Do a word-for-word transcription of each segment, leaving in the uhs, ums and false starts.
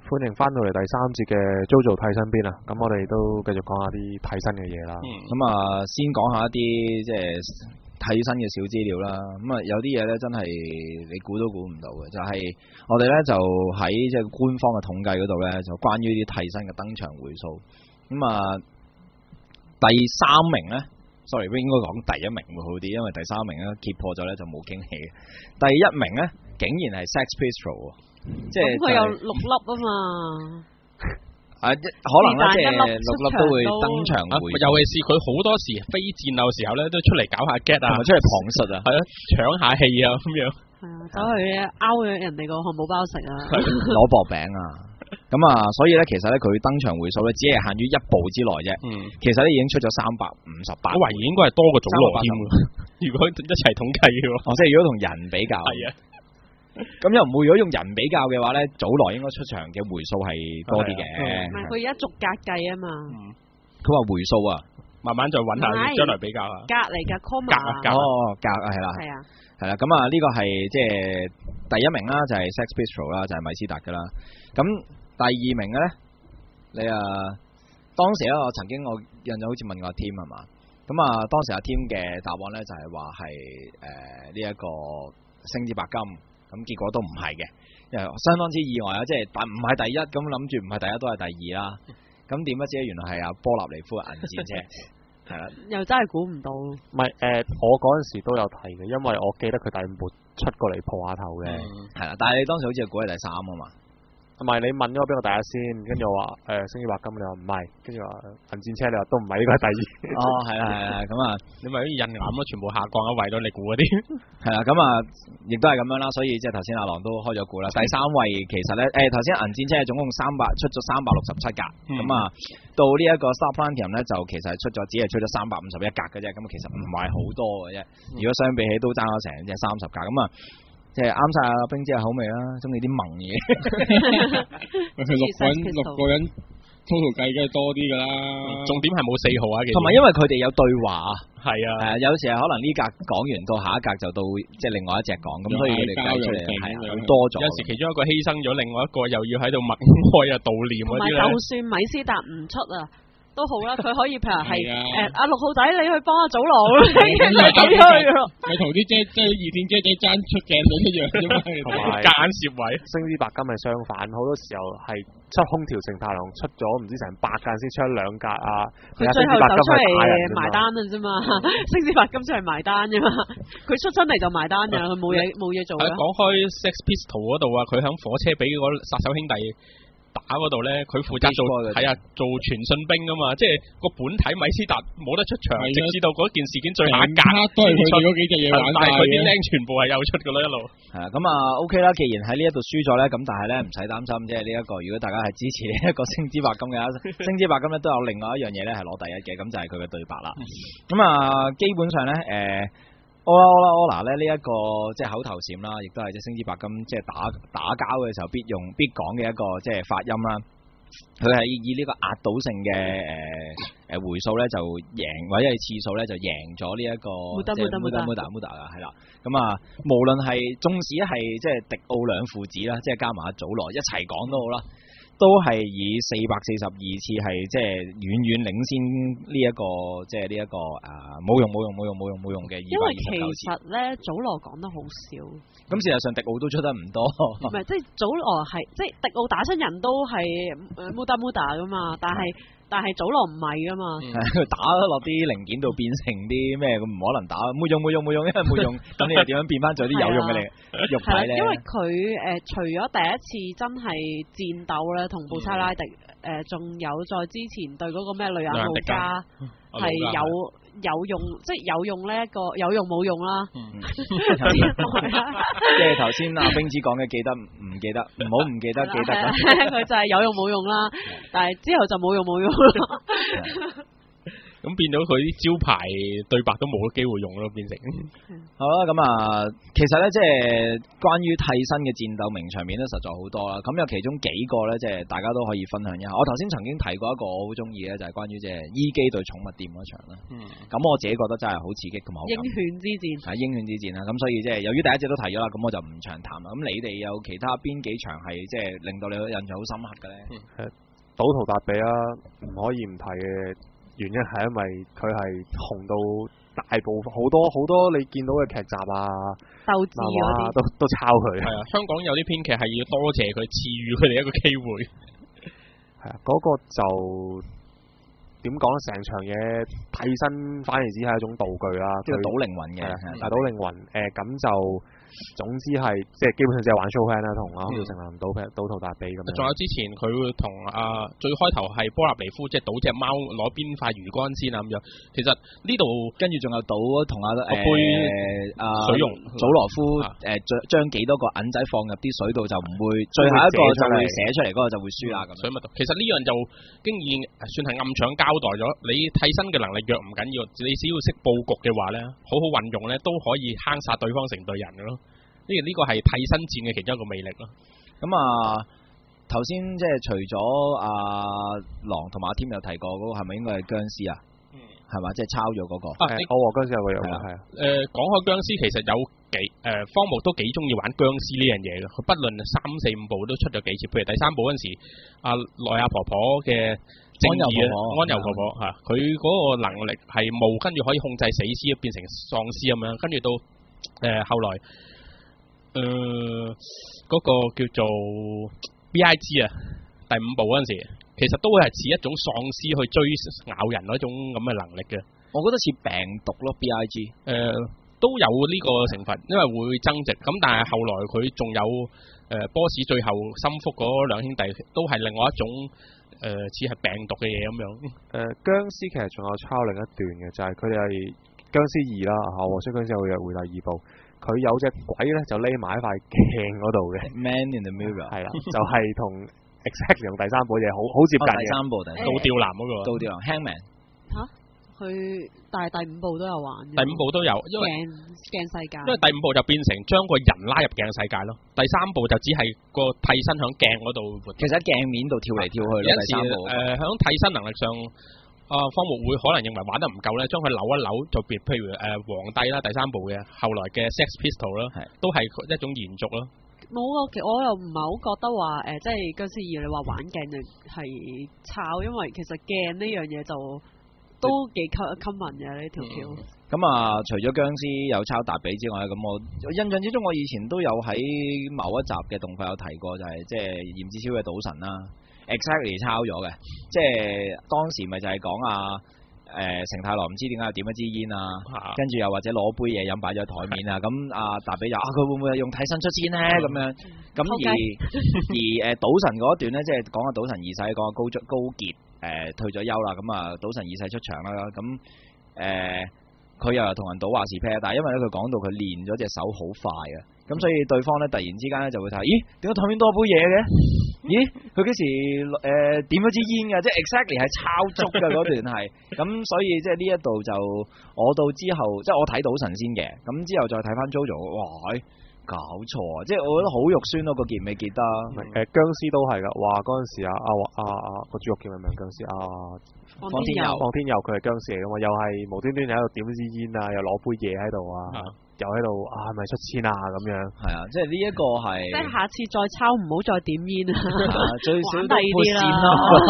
歡迎翻到嚟第三節嘅 JoJo 替身邊啊！咁我哋都繼續講下啲替身嘅嘢啦。 咁啊、嗯，先講下一啲即係替身嘅小資料啦。咁啊，有啲嘢咧真係你估都估唔到嘅，就係、是、我哋咧就喺即係官方嘅統計嗰度咧，就關於啲替身嘅登場回數。咁啊，第三名咧 ，sorry， 應該講第一名會好啲，因為第三名咧揭破咗咧就冇驚喜嘅。第一名咧竟然係 Sex Pistols。即係佢有六粒啊嘛， 啊可能咧即係六粒都會登場回， 尤其是佢好多時非戰鬥時候咧，都出嚟搞下 get 啊， 同埋出嚟旁述啊， 係啊，搶下氣啊咁樣。 係啊，走去拗人哋個漢堡包食啊， 攞薄餅啊，咁啊，所以咧其實咧佢登場回數咧只係限於一部之內啫。嗯，其實咧已經出咗三百五十八， 我懷疑應該係多過祖羅添。如果一齊統計嘅話， 哦，即係如果同人比較，係啊。咁又唔會，如果用人比較嘅話咧，早來應該出場嘅回數係多啲嘅。 唔係佢而家逐格計啊嘛。 佢話回數啊， 慢慢再揾下將來比較啊。 格嚟噶 comma 格哦，格啊係啦。係啊。係啦，咁啊呢個係即係第一名啦，就係 Sex Pistols 啦，就係米斯達噶啦。咁第二名嘅咧，你啊當時咧，我曾經我印象好似問過阿 Tim 係嘛？咁啊當時阿 Tim 嘅答案咧就係話係誒呢一個星之白金。咁結果都唔係嘅，因為相當之意外啊！即係但唔係第一，咁諗住唔係第一都係第二啦。咁點不知原來係阿波納尼夫嘅銀戰車，係啦， 又真係估唔到。 唔係誒，我嗰陣時都有睇嘅，因為我記得佢第五部出過嚟破下頭嘅， 係啦、嗯。但係你當時好似係估係第三啊嘛。 同埋你問咗我邊個第一先，跟住我話誒星之白金，你話唔係，跟住話銀戰車，你話都唔係，呢個係第二。 哦，係啦係啦，咁啊， 你咪好似印眼咁，全部下降啊，為咗你估嗰啲。 係啦，咁啊，亦都係咁樣啦。所以即係頭先阿郎都開咗估啦。第三位其實咧，誒頭先銀戰車總共三百出咗三百六十七格，咁啊、嗯、到呢一個 Star Platinum 咧就其實係出咗只係出咗三百五十一格嘅啫，咁其實唔係好多嘅啫。如果相比起都爭咗成即係三十格，咁啊。即係啱晒阿冰姐嘅口味啦，中意啲萌嘢。 佢六個人六個人 total 計梗係多啲噶啦。 重點係冇四號啊， 同埋因為佢哋有對話啊。 係啊。係啊， 有時係可能呢格講完到下一格就到即係另外一隻講，咁所以佢哋計出嚟係會多咗。 有時其中一個犧牲咗，另外一個又要喺度默哀啊悼念嗰啲咧。 就算米斯達唔出啊。都好啦，佢可以譬如係誒阿六號仔，你去幫阿祖羅，你咁樣咯。 咪同啲姐即係二線姐姐爭出鏡到一樣啫嘛， 同埋間攝位。 星之白金係相反，好多時候係出空條承太郎出咗唔知成百間先出一兩格啊。 佢最後走出嚟埋單啊啫嘛，星之白金出嚟埋單啫嘛，佢出親嚟就埋單嘅，佢冇嘢冇嘢做。 係講開 Sex Pistols 嗰度啊，佢響火車俾嗰殺手兄弟打嗰度咧，佢負責做係啊做傳信兵啊嘛，即係個本體米斯達冇得出場，直至到嗰件事件最後一格都係佢哋嗰幾隻嘢玩， 但係佢啲僆全部係有出噶啦一路。 係啊，咁啊 OK 啦，既然喺呢一度輸咗咧，咁但係咧唔使擔心，即係呢一個如果大家係支持呢一個星之白金嘅，星之白金咧都有另外一樣嘢咧係攞第一嘅，咁就係佢嘅對白啦。咁啊，基本上咧誒。Ola Ola Ola 咧呢一個即係口頭禪啦，亦都係即係星之白金即係打打交嘅時候必用必講嘅一個即係發音啦。佢係以呢個壓倒性嘅誒誒回數咧就贏，或者係次數咧就贏咗呢一個即係 Muda Muda Muda 噶係啦。咁啊，無論係縱使係即係迪奧兩父子啦，即係加埋阿祖羅一齊講都好啦。都係以四百四十二次係即係遠遠領先呢一個即係呢一個誒冇用冇用冇用冇用冇用嘅二百二十九次。因為其實咧，祖羅講得好少。 咁事實上迪奧都出得唔多。 唔係，即係祖羅係即係迪奧打親人都係 Muda Muda 噶嘛，但係但係祖羅唔係噶嘛。 佢打落啲零件度變成啲咩咁唔可能打，冇用冇用冇用，因為冇用，咁你又點樣變翻做啲有用嘅嚟肉體咧？ 因為佢誒除咗第一次真係戰鬥咧，同布差拉迪誒，仲有再之前對嗰個咩女人路加係有有用，即係有用呢一個有用冇用啦。 即係頭先阿冰子講嘅記得唔記得，唔好唔記得記得。 佢就係有用冇用啦，但係之後就冇用冇用。 咁變咗佢啲招牌對白都冇咗機會用咯，變成。 好啦，咁啊，其實咧即係關於替身嘅戰鬥名場面咧，實在好多啦。咁有其中幾個咧，即係大家都可以分享一下。我頭先曾經提過一個我好中意咧，就係關於即係伊基對寵物店嗰場啦。嗯。咁我自己覺得真係好刺激同埋好。 鷹犬之戰。係鷹犬之戰啦，咁所以即係由於第一隻都提咗啦，咁我就唔長談啦。咁你哋有其他邊幾場係即係令到你印象好深刻嘅咧？ 誒、嗯，賭徒達比啦，唔可以唔提嘅原因係因為佢係紅到大部分好多好多你見到嘅劇集啊、 鬥智嗰啲都都抄佢。 係啊，香港有啲編劇係要多謝佢賜予佢哋一個機會。 係啊，嗰、那個就點講咧？成場嘢替身反而只係一種道具啦， 即係賭靈魂嘅， 大賭靈魂。誒、呃、咁就。總之係即係基本上即係玩 show hand 啦，同啊空條城南賭賭徒達比咁樣。仲有之前佢會同啊最開頭係波納尼夫即係賭隻貓攞邊塊魚竿先啊咁樣。其實呢度跟住仲有賭同阿誒啊水溶祖羅夫誒將將幾多個銀仔放入啲水度就唔會，最後一個就會寫出嚟嗰個就會輸啦咁。 水蜜桃其實呢樣就經已算係暗搶交代咗，你替身嘅能力弱唔緊要，你只要識佈局嘅話咧，好好運用咧都可以坑殺對方成隊人嘅咯。呢個呢個係替身戰嘅其中一個魅力咯。 咁啊，頭先即係除咗阿狼同埋阿添有提過嗰個係咪應該係僵屍啊？嗯，係嘛，即係抄咗嗰個。 啊，我和僵屍有個樣係啊。誒， 講開僵屍，其實有幾誒荒木都幾中意玩僵屍呢樣嘢嘅。佢不論三四五部都出咗幾次，譬如第三部嗰陣時，阿奈亞婆婆嘅正義啊，安柔婆婆嚇，佢嗰個能力係霧，跟住可以控制死屍變成喪屍咁樣，跟住到誒後來。誒，嗰、呃那個叫做 B I G 啊，第五部嗰陣時，其實都會係似一種喪屍去追咬人嗰種咁嘅能力嘅。 我覺得似病毒咯 ，B I G。 誒、呃，都有呢個成分，因為會增值。咁但係後來佢仲有誒 boss 最後心腹嗰兩兄弟，都係另外一種誒似係病毒嘅嘢咁樣。誒、 呃，僵屍其實仲有抄另一段嘅，就係佢哋係僵屍二啦，嚇，和衰僵屍有約會第二部。佢有隻鬼咧，就匿埋喺塊鏡嗰度嘅。 Man in the mirror 係啦，就係同 exactly 同第三部嘢好好接近嘅。 第三部第倒吊男嗰個。 倒吊男 Hangman 嚇，佢但係第五部都有玩。 第五部都有，因為鏡鏡世界。因為第五部就變成將個人拉入鏡世界咯。第三部就只係個替身響鏡嗰度。 其實喺鏡面度跳嚟跳去咯。第三部誒響替身能力上。啊，荒木會可能認為玩得唔夠咧，將佢扭一扭就變，譬如誒、呃、皇帝啦，第三部嘅後來嘅 Sex Pistol 啦，都係一種延續咯。 冇啊，其實我又唔係好覺得話誒、呃，即係僵屍二你話玩鏡係抄，因為其實鏡呢樣嘢就都幾 common 嘅呢條橋。 咁啊，除咗僵屍有抄達比之外咧，咁我印象之中我以前都有喺某一集嘅動畫有提過，就係即係炎之超嘅賭神啦。Exactly 抄咗嘅，即係當時咪就係講啊，誒、呃、成太郎唔知點解又點一支煙啊，啊跟住又或者攞杯嘢飲擺咗喺台面啊，咁阿達比就啊佢會唔會用替身出千咧咁樣，咁而而誒賭神嗰一段咧，即係講下賭神二世，講下高高傑誒、呃、退咗休啦，咁啊賭神二世出場啦，咁誒佢又同人賭話事啤，但係因為咧佢講到佢練咗隻手好快啊，咁所以對方咧突然之間咧就會睇，咦點解台面多杯嘢嘅？咦，佢幾時誒、呃、點咗支煙㗎？即係 exactly 係抄足嘅嗰段係，咁所以即係呢一度就我到之後，即係我睇賭神先嘅，咁之後再睇翻 JoJo， 哇，搞錯啊！即係我覺得好肉酸咯，個結未結得。 誒僵屍都係㗎，哇嗰陣時啊啊啊啊個豬肉叫咩名？僵屍啊， 放天佑， 放天佑佢係僵屍嚟㗎嘛，又係無端端喺度點支煙啊，又攞杯嘢喺度啊。嗯又喺度啊，係咪出千啊咁樣？係啊，即係呢一個係。 即係下次再抄唔好再點煙啊！ 最少都撥線咯。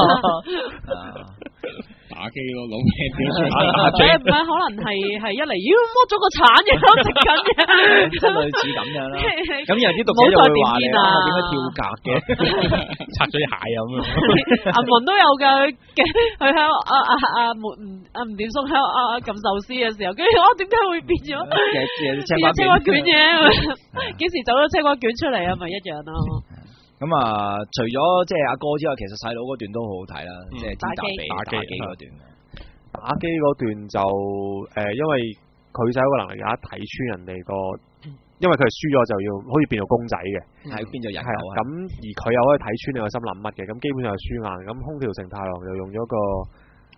打機咯，攞咩點出？ 唔係唔係，可能係係一嚟，妖剝咗個鏟嘢咯，食緊嘅。 即係類似咁樣啦。咁有啲讀者就會話你啊，點解跳格嘅？ 拆咗啲蟹啊咁樣。 阿文都有㗎，佢喺度阿阿阿門阿吳點叔喺度阿撳壽司嘅時候，跟住我點解會變咗？變咗青瓜卷嘅，幾時走咗青瓜卷出嚟啊？咪一樣咯。 咁啊，除咗即係阿哥之外，其實細佬嗰段都好好睇啦，即係打機打機嗰段。 打機嗰段就誒，因為佢就有個能力，有得睇穿人哋個，因為佢係輸咗就要好似變做公仔嘅， 係變做人偶。 咁而佢又可以睇穿你個心諗乜嘅，咁基本上係輸硬。咁空條承太郎就用咗個啊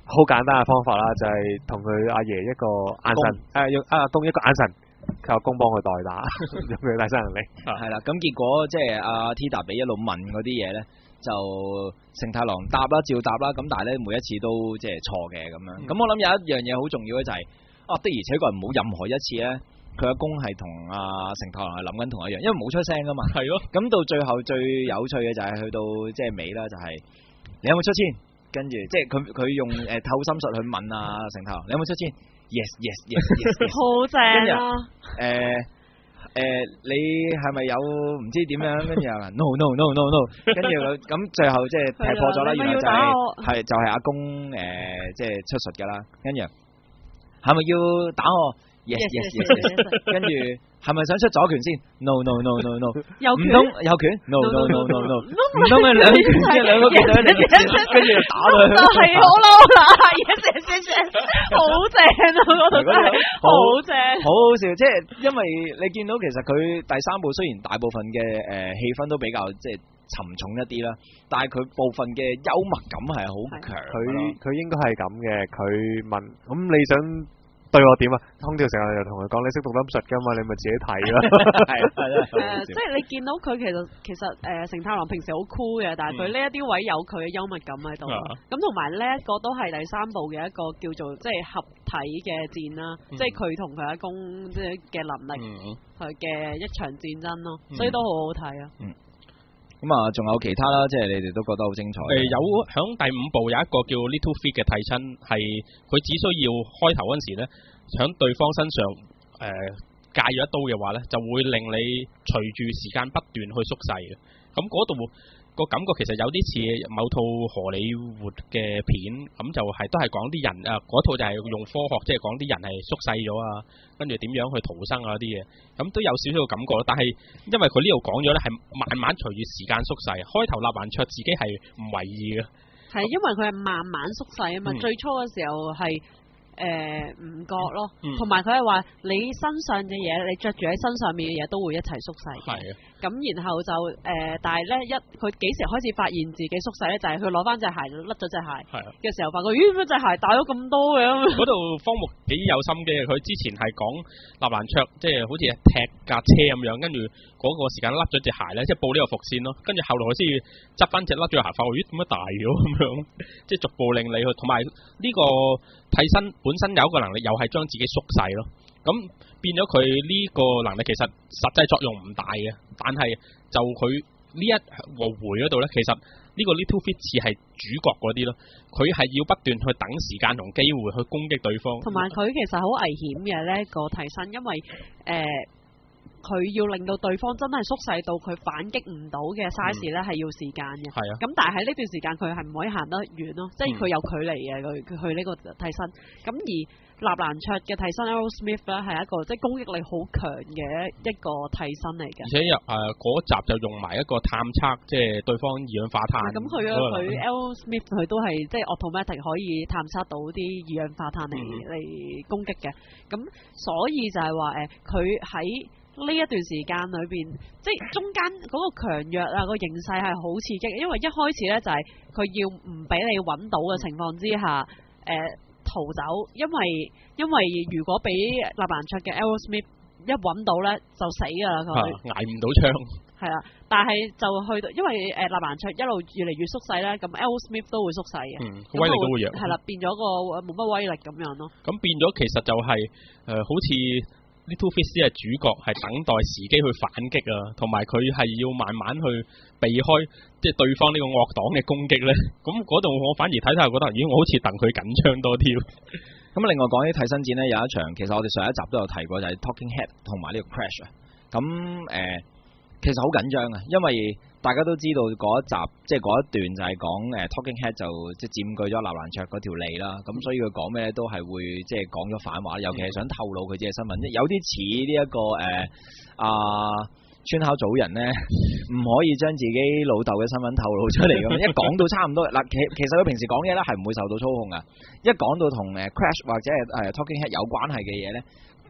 好簡單嘅方法啦，就係同佢阿爺一個眼神，誒用阿公一個眼神，佢阿公幫佢代打，用佢大身能力。 係啦，咁結果即係阿 Tida 比一路問嗰啲嘢咧，就成太郎答啦，照答啦，咁但係咧每一次都即係錯嘅咁樣。咁、嗯、我諗有一樣嘢好重要嘅就係、是，啊的而且確唔好任何一次咧，佢阿公係同阿成太郎係諗緊同一樣，因為冇出聲噶嘛。係咯。咁到最後最有趣嘅就係去到即係尾啦，就係、是、你有冇出千？跟住即係佢佢用誒、呃、透心術去問啊成太郎，你有冇出千 ？Yes yes yes yes, yes。好正啊！ 誒誒，你係咪有唔知點樣？跟住啊 no no no no no， 跟住咁最後即係踢破咗啦，原來就係、是、係就係、是、阿公誒、呃、即係出術㗎啦。跟住係咪要打我 ？Yes yes yes yes。跟住係咪想出左拳先 ？No no no no no。 右拳？ 唔通右拳 ？No no no no no。唔通係兩拳即係兩個拳對你，跟住就打佢。 係好嬲啦 ！Yes yes yes yes。好正啊！嗰度真係好正， 好好笑。即係因為你見到其實佢第三部雖然大部分嘅誒氣氛都比較即係沉重一啲啦，但係佢部分嘅幽默感係好強。 佢佢應該係咁嘅。佢問咁你想對我點啊？空調成日又同佢講你識讀音術㗎嘛，你咪自己睇啦。 係啊係啊。 誒，即係你見到佢其實其實誒成太郎平時好 cool 嘅，但係佢呢一啲位有佢嘅幽默感喺度。咁同埋呢一個都係第三部嘅一個叫做即係合體嘅戰啦，嗯、即係佢同佢阿公即係嘅能力，佢嘅、嗯、一場戰爭咯，嗯、所以都好好睇啊。嗯咁啊，仲有其他啦，即係你哋都覺得好精彩。 誒、呃，有響第五部有一個叫 Little Feat 嘅替身，係佢只需要開頭嗰陣時咧，響對方身上誒介咗一刀嘅話咧，就會令你隨住時間不斷去縮細嘅。咁嗰度個感覺其實有啲似某套荷里活嘅片，咁就係、是、都係講啲人啊，嗰套就係用科學，即係講啲人係縮細咗啊，跟住點樣去逃生啊啲嘢，咁都有少少嘅感覺。但係因為佢呢度講咗咧，係慢慢隨住時間縮細，開頭立蘭卓自己係唔為意嘅， 係因為佢係慢慢縮細啊嘛，嗯、最初嘅時候係。誒唔、呃、覺咯，同埋佢係話你身上嘅嘢，你着住喺身上面嘅嘢都會一齊縮細嘅。係啊，咁然後就誒、呃，但係咧一佢幾時開始發現自己縮細咧？就係佢攞翻隻鞋甩咗隻鞋嘅時候，發覺咦，乜隻鞋大咗咁多嘅？ 嗰度荒木幾有心機嘅，佢之前係講立蘭卓，即係好似踢架車咁樣，跟住嗰個時間甩咗隻鞋咧，即係報呢個伏線咯。跟住後來佢先執翻隻甩咗嘅鞋，發覺咦點解大咗咁樣？即係逐步令你去，同埋呢個替身本身有一個能力，又係將自己縮細咯。咁變咗佢呢個能力其實實際作用唔大嘅，但係就佢呢一個回嗰度咧，其實呢個 Little Feat 似係主角嗰啲咯。佢係要不斷去等時間同機會去攻擊對方。同埋佢其實好危險嘅呢個替身，因為誒佢、呃、要令到對方真係縮細到佢反擊唔到嘅 size 咧，係、嗯、要時間嘅。係啊。咁但係喺呢段時間佢係唔可以行得遠咯，即係佢有距離嘅佢佢去呢個替身。咁而立蘭卓嘅替身 Aerosmith 咧係一個即係攻擊力好強嘅一個替身嚟嘅，而且又誒嗰集就用埋一個探測，即係對方二氧化碳。咁佢啊佢 Aerosmith 佢都係即係 automatic 可以探測到啲二氧化碳嚟嚟、嗯、攻擊嘅。咁所以就係話誒佢喺呢一段時間裏邊，即係中間嗰個強弱啊個形勢係好刺激，因為一開始咧就係佢要唔俾你揾到嘅情況之下，誒、呃。逃走，因為因為如果俾立蘭卓嘅 Aerosmith 一揾到咧，就死噶啦佢，捱唔到槍。係啦，但係就去到，因為誒立蘭卓一路越嚟越縮細咧，咁 Aerosmith 都會縮細嘅，嗯，威力都會弱。係啦，變咗個冇乜威力咁樣咯。咁變咗其實就係、是、誒、呃，好似 Little Feat 係主角，係等待時機去反擊啊，同埋佢係要慢慢去避開。即係對方呢個惡黨嘅攻擊咧，咁嗰度我反而睇睇，覺得咦，我好似戥佢緊張多啲。咁另外講起替身戰呢，有一場其實我哋上一集都有提過，就係、是、Talking Head 同埋呢個 Crash 啊。咁誒、呃，其實好緊張啊，因為大家都知道嗰一集即係嗰一段就係講誒 Talking Head 就即係佔據咗立蘭卓嗰條脷啦。咁所以佢講咩都係會即係講咗反話，尤其係想透露佢自己嘅身份，即有啲似呢一個誒啊。呃村口組人咧，唔可以將自己老豆嘅身份透露出嚟咁，一講到差唔多嗱，其其實佢平時講嘢咧係唔會受到操控噶，一講到同誒 Crash 或者係誒 Talking Head 有關係嘅嘢咧，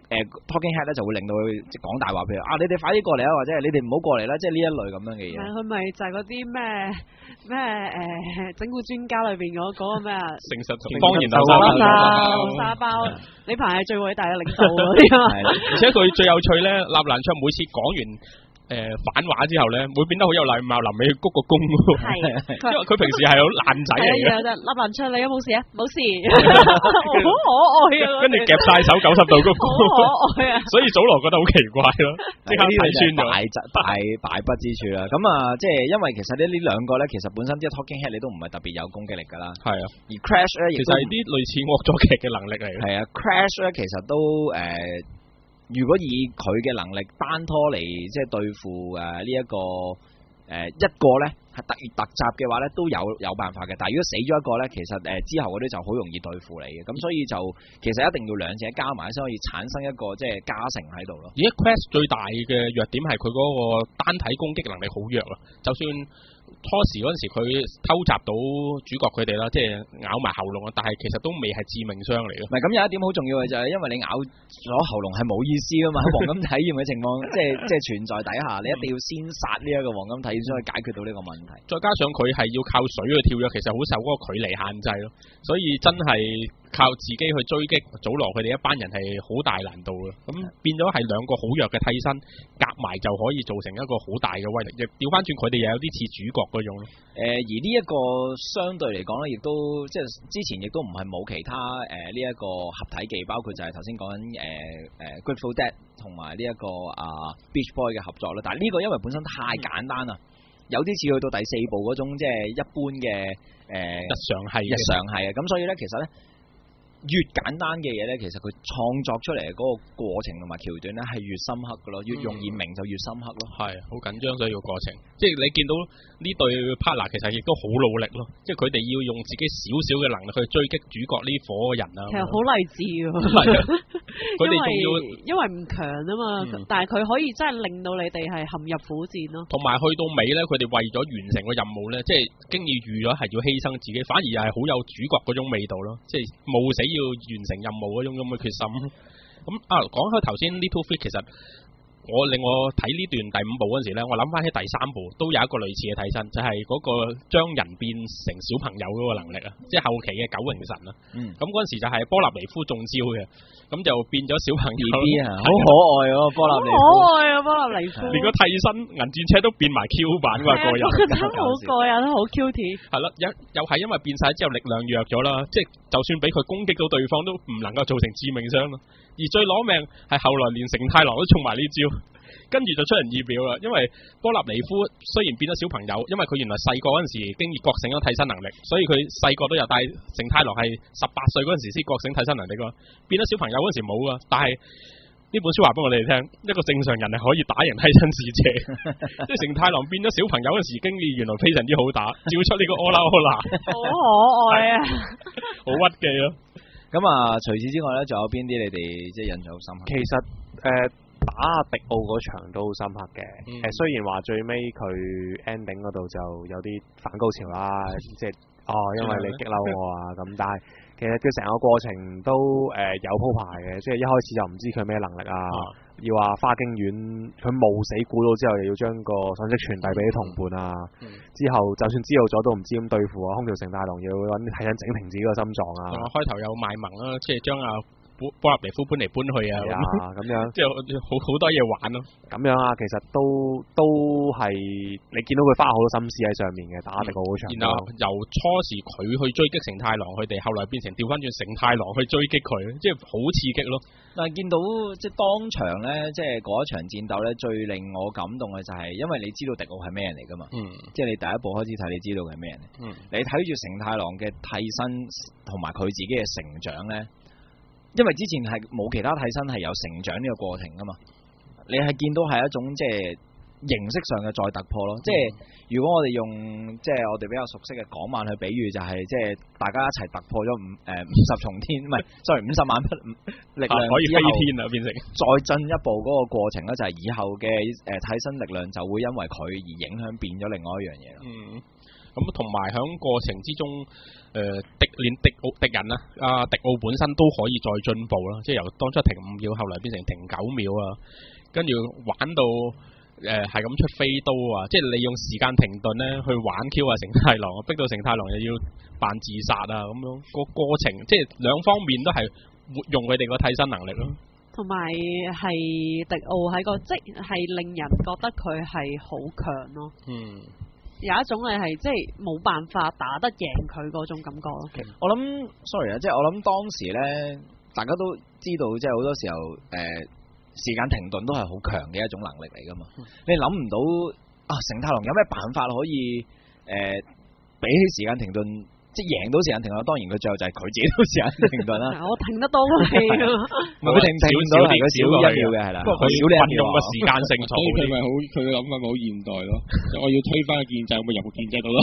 誒 talking head 咧就會令到佢即係講大話，譬如啊你哋快啲過嚟啊，或者係你哋唔好過嚟啦，即係呢一類咁樣嘅嘢。 佢咪就係嗰啲咩咩誒整蠱專家裏邊嗰嗰個咩啊？ 誠實方言流沙包， 沙包呢排係最偉大嘅領導嗰啲啊！ 而且佢最有趣咧，納蘭卓每次講完誒反話之後咧，會變得好有禮貌，臨尾鞠個躬。 係， 因為佢平時係好爛仔嚟嘅。 納蘭卓你有冇事啊？冇事，好可愛啊！ 跟住夾晒手九十度鞠躬， 好可愛啊！ 所以祖羅覺得好奇怪咯，即刻睇穿咗。 大大大不之處啦。咁啊，即係因為其實呢呢兩個咧，其實本身啲 talking head 你都唔係特別有攻擊力㗎啦。係啊，而 Crash 咧， 其實係啲類似惡作劇嘅能力嚟嘅。 係啊 ，Crash 咧其實都誒。如果以佢嘅能力單拖嚟即係對付誒呢一個誒、呃、一個咧係突突襲嘅話咧都有有辦法嘅，但係如果死咗一個咧，其實誒、呃、之後嗰啲就好容易對付你嘅，咁所以就其實一定要兩者加埋先可以產生一個即係加成喺度咯。 而家 Crash 最大嘅弱點係佢嗰個單體攻擊能力好弱啊，就算初時嗰陣時佢偷襲到主角佢哋啦，即係咬埋喉嚨啊，但係其實都未係致命傷嚟嘅。 唔係咁有一點好重要嘅就係因為你咬咗喉嚨係冇意思噶嘛，喺黃金體驗嘅情況即係即係存在底下，你一定要先殺呢一個黃金體驗先可以解決到呢個問題。 再加上佢係要靠水去跳躍，其實好受嗰個距離限制咯，所以真係靠自己去追擊祖羅佢哋一班人係好大難度嘅。咁變咗係兩個好弱嘅替身夾埋就可以造成一個好大嘅威力，亦調翻轉佢哋又有啲似主角嗰種咯。 誒、呃、而呢一個相對嚟講咧，亦都即係之前亦都唔係冇其他誒呢一個合體技，包括就係頭先講緊誒誒 Grateful Dead 同埋呢一個啊 Beach Boy 嘅合作啦。但係呢個因為本身太簡單啦，有啲似去到第四部嗰種即係一般嘅誒、呃、 日常係日常係啊，咁所以咧其實咧。越簡單嘅嘢咧，其實佢創作出嚟嗰個過程同埋橋段咧，係越深刻噶咯，越容易明就越深刻咯。係好緊張，所以個過程，即係你見到呢對 partner 其實亦都好努力咯，即係佢哋要用自己少少嘅能力去追擊主角呢伙人啊。其實好勵志㗎，佢哋仲要因為唔強啊嘛，嗯、但係佢可以真係令到你哋係陷入苦戰咯。 同埋去到尾咧，佢哋為咗完成個任務咧，即係經已預咗係要犧牲自己，反而又係好有主角嗰種味道咯，即係冒死要完成任務嗰種咁嘅決心。咁啊，講開頭先 Little Feat， 其實我令我睇呢段第五部嗰陣時咧，我諗翻起第三部都有一個類似嘅替身，就係、是、嗰個將人變成小朋友嗰個能力啊，即係後期嘅九榮神啊。咁嗰陣時就係波納尼夫中招嘅，咁就變咗小朋友 B B 啊，好可愛啊波納尼夫， 好可愛啊波納尼夫， 連個替身銀戰車都變埋 Q 版嗰個人， 好過癮，好 Q T。係啦，又又係因為變晒之後力量弱咗啦，即係就算俾佢攻擊到對方都唔能夠造成致命傷咯。而最攞命係後來連成太郎都中埋呢招，跟住就出人意表啦。因為波納尼夫雖然變咗小朋友，因為佢原來細個嗰陣時經已覺醒咗替身能力，所以佢細個都有，但係成太郎係十八歲嗰陣時先覺醒替身能力噶，變咗小朋友嗰陣時冇噶。但係呢本書話俾我哋聽，一個正常人係可以打贏替身使者，即係成太郎變咗小朋友嗰陣時經歷原來非常之好打，照出呢個柯拉柯拉， 好可愛啊， 好屈機咯。 咁啊，除此之外咧，仲有邊啲你哋即係印象好深刻？ 其實誒、呃、打迪奧嗰場都好深刻嘅。誒、嗯呃、雖然話最尾佢 ending 嗰度就有啲反高潮啦，即係哦，因為你激嬲我啊咁，但係其實佢成個過程都誒、呃、有鋪排嘅，即係一開始就唔知佢咩能力啊。嗯要話花京院佢冒死估到之後，又要將個信息傳遞俾啲同伴啊。嗯、之後就算知道咗，都唔知點對付啊。空條承太郎要揾替身整停自己個心臟啊。開頭有賣萌啦，即係將阿波波納尼夫搬嚟搬去啊。係啊，咁樣即係好好多嘢玩咯。咁樣啊，其實都都係你見到佢花好多心思喺上面嘅打迪奧嗰場。然後由初時佢去追擊承太郎，佢哋後來變成調翻轉承太郎去追擊佢，即係好刺激咯。 但係見到即係當場咧，即係嗰一場戰鬥咧，最令我感動嘅就係，因為你知道迪奧係咩人嚟噶嘛，嗯、即係你第一部開始睇，你知道佢係咩人，嗯、你睇住承太郎嘅替身同埋佢自己嘅成長咧，因為之前係冇其他替身係有成長呢個過程噶嘛，你係見到係一種即係形式上嘅再突破咯，嗯、即係如果我哋用即係我哋比較熟悉嘅港漫去比喻，就係即係大家一齊突破咗五誒五十重天，唔係，sorry 五十萬力量、啊、可以飛天啊，變成再進一步嗰個過程咧，就係以後嘅誒替身力量就會因為佢而影響變咗另外一樣嘢咯。嗯。 咁同埋喺過程之中，誒、呃、敵連敵奧敵人啊，啊迪奧本身都可以再進步啦，即係由當初停五秒，後嚟變成停九秒啊，跟住玩到誒係咁出飛刀啊，即係利用時間停頓咧去玩 Q 啊成太郎，逼到成太郎又要扮自殺啊咁樣，個過程即係兩方面都係活用佢哋個替身能力咯。 同埋係迪奧喺個即係令人覺得佢係好強咯。嗯。有一種你係即係冇辦法打得贏佢嗰種感覺咯。 Okay. 我諗 sorry 啊，即係我諗當時咧，大家都知道，即係好多時候誒、呃、時間停頓都係好強嘅一種能力嚟噶嘛。嗯、你諗唔到啊，成太郎有咩辦法可以誒、呃、比起時間停頓，即係贏到時間停頓？當然佢最後就係佢自己都時間停頓啦。 我停得到氣啊！ 佢停停唔到係佢少一秒嘅係啦，佢少你一秒嘅時間性， 所以佢咪好佢嘅諗法咪好現代咯。我要推翻個建制，我咪入個建制度咯。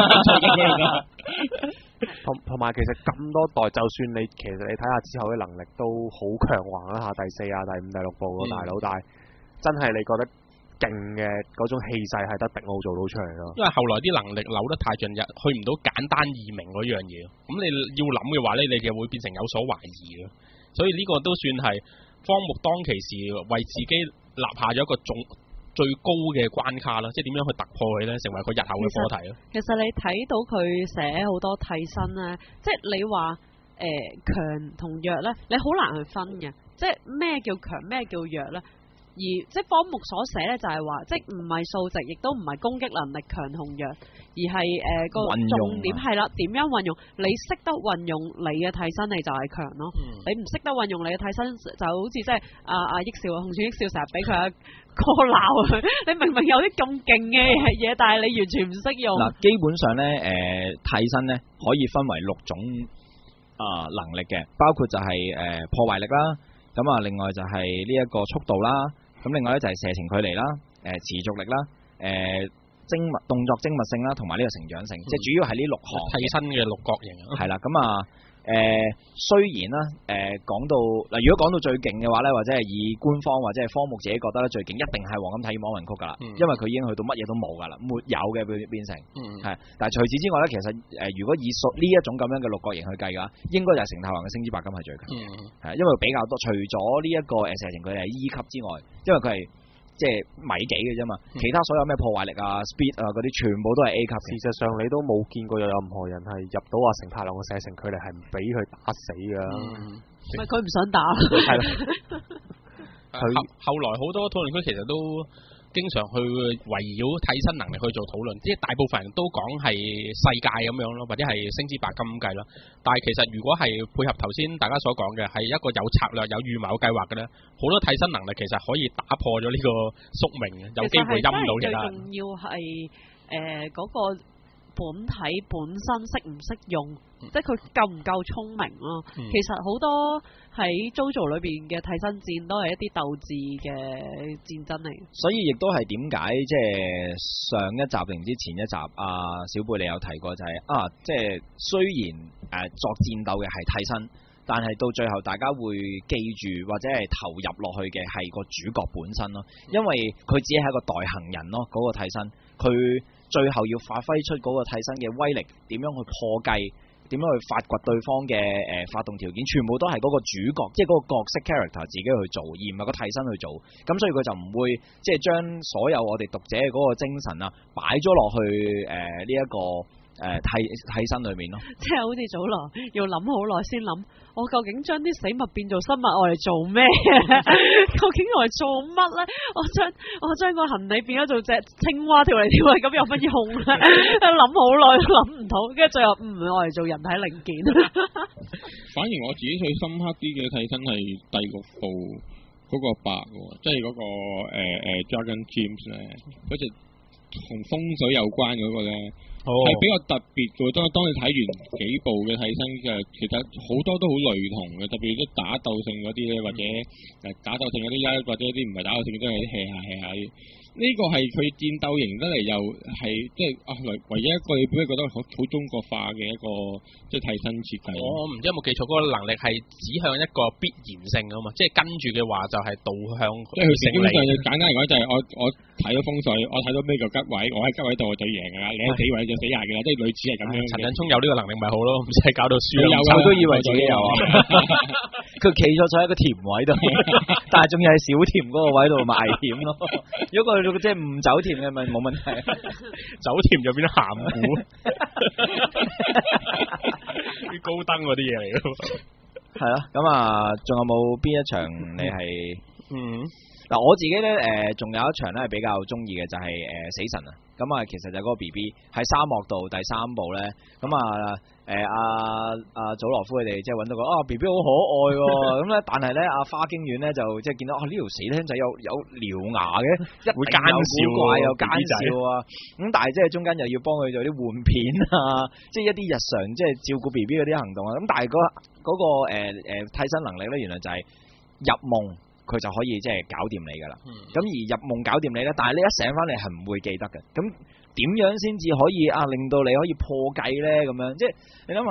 同同埋其實咁多代，就算你其實你睇下之後嘅能力都好強橫啦嚇，第四啊、第五、第六部個大佬，嗯、但係真係你覺得勁嘅嗰種氣勢係得迪奧做到出嚟咯。因為後來啲能力扭得太盡，去唔到簡單易明嗰樣嘢，咁你要諗嘅話咧，你就會變成有所懷疑咯。所以呢個都算係荒木當其時為自己立下咗一個總最高嘅關卡啦，即係點樣去突破佢咧，成為佢日後嘅課題咯。 其實你睇到佢寫好多替身咧，即係你話誒強同弱咧，你好難去分嘅，即係咩叫強，咩叫弱咧？而即係荒木所寫咧，就係話，即係唔係數值，亦都唔係攻擊能力強同弱，而係誒、呃、個重點係啦，點樣運用？你識得運用你嘅替身，你就係強咯。嗯、你唔識得運用你嘅替身，就好似即係阿阿益少、紅泉益少成日俾佢過鬧佢。你明明有啲咁勁嘅嘢，但係你完全唔識用。嗱， 基本上咧，誒、呃、替身咧可以分為六種啊、呃、能力嘅，包括就係、是、誒、呃、破壞力啦，咁啊另外就係呢一個速度啦。咁另外咧就係射程距離啦，誒、呃、持續力啦，誒、呃、精密動作精密性啦，同埋呢個成長性，嗯、即係主要係呢六項替身嘅六角形。 係啦，咁啊誒雖然啦，誒、呃、講到嗱，如果講到最勁嘅話咧，或者係以官方或者係荒木自己覺得咧最勁，一定係黃金體魔魂曲噶啦，嗯、因為佢已經去到乜嘢都冇噶啦，沒有嘅變變成，係、嗯。但係除此之外咧，其實誒、呃、如果以數呢一種咁樣嘅六角形去計嘅話，應該就係成太郎嘅星之白金係最強，係、嗯、因為比較多，除咗呢一個誒射程距離係 E 級之外，因為佢係。即係米幾嘅啫嘛，嗯、其他所有咩破壞力啊、speed 啊嗰啲，全部都係 A 級。事實上你都冇見過有任何人係入到阿成太郎嘅射程距離係唔俾佢打死噶。 唔係佢唔想打。係啦。 佢後來好多討論區其實都經常去圍繞替身能力去做討論，即係大部分人都講係世界咁樣咯，或者係星之白金計啦。但係其實如果係配合頭先大家所講嘅，係一個有策略、有預謀計劃嘅咧，好多替身能力其實可以打破咗呢個宿命嘅，有機會陰到其他人。最重要係誒嗰個本體本身識唔識用，嗯、即係佢夠唔夠聰明咯。嗯、其實好多喺 JoJo 裏邊嘅替身戰都係一啲鬥智嘅戰爭嚟。所以亦都係點解即係上一集定唔知前一集啊，小貝你有提過就係、是、啊，即係雖然誒、啊、作戰鬥嘅係替身，但係到最後大家會記住或者係投入落去嘅係個主角本身咯，因為佢只係一個代行人咯，嗰、那個替身佢。最後要發揮出嗰個替身嘅威力，點樣去破計，點樣去發掘對方嘅誒、呃、發動條件，全部都係嗰個主角，即係嗰個角色 character 自己去做，而唔係個替身去做。咁所以佢就唔會即係將所有我哋讀者嘅嗰個精神啊，擺咗落去誒呢一個誒替替身裏面咯。即係好似早來要諗好耐先諗，我究竟將啲死物變做生物，我嚟做咩？究竟我嚟做乜咧？我將我將個行李變咗做隻青蛙跳嚟跳去，咁有乜用咧？諗好耐都諗唔到，跟住最後唔係我嚟做人體零件。 反而我自己最深刻啲嘅替身係第六部嗰個白喎，即係嗰個誒誒 Dragon James 咧，嗰隻同風水有關嗰個咧。係、oh. 比較特別嘅，當當你睇完幾部嘅替身嘅，其實好多都好雷同嘅，特別啲打鬥性嗰啲咧，或者誒打鬥性嗰啲啦，或者啲唔係打鬥性都係啲 hea 下 hea 下啲。呢個係佢戰鬥型得嚟，又係即係啊，唯一一個你俾佢覺得好好中國化嘅一個即係替身設計。我唔知有冇記錯，嗰、那個能力係指向一個必然性啊嘛，即係跟住嘅話就係導向。即係佢基本上簡單嚟講就係我我睇到風水，我睇到咩叫吉位，我喺吉位度我就贏㗎啦，你喺死位就就死硬嘅啦，即係類似係咁樣。 陳振聰有呢個能力咪好咯，唔使搞到輸。 有佢都以為自己有啊，佢企咗坐喺個甜位度，但係仲要係小甜嗰個位度咪危險咯。如果佢即係唔走甜嘅咪冇問題， 走甜就變咗鹹股，啲高登嗰啲嘢嚟咯。 係咯，咁啊，仲有冇邊一場你係？ 嗯， 嗱，我自己咧，誒，仲有一場咧係比較中意嘅就係誒死神啊，咁啊，其實就係嗰個 B B 喺沙漠度第三部咧，咁啊，誒阿阿祖羅夫佢哋即係揾到個啊 B B 好可愛喎，咁咧但係咧阿花京院咧就即係見到啊呢條死僆仔有有獠牙嘅，一會奸笑怪又奸笑啊，咁但係即係中間又要幫佢做啲換片啊，即係一啲日常即係照顧 B B 嗰啲行動啊，咁但係嗰嗰個誒誒替身能力咧，原來就係入夢。佢就可以即係搞掂你噶啦，咁、嗯、而入夢搞掂你咧，但係你一醒翻嚟係唔會記得嘅。咁點樣先至可以啊令到你可以破計咧？咁樣即係你諗下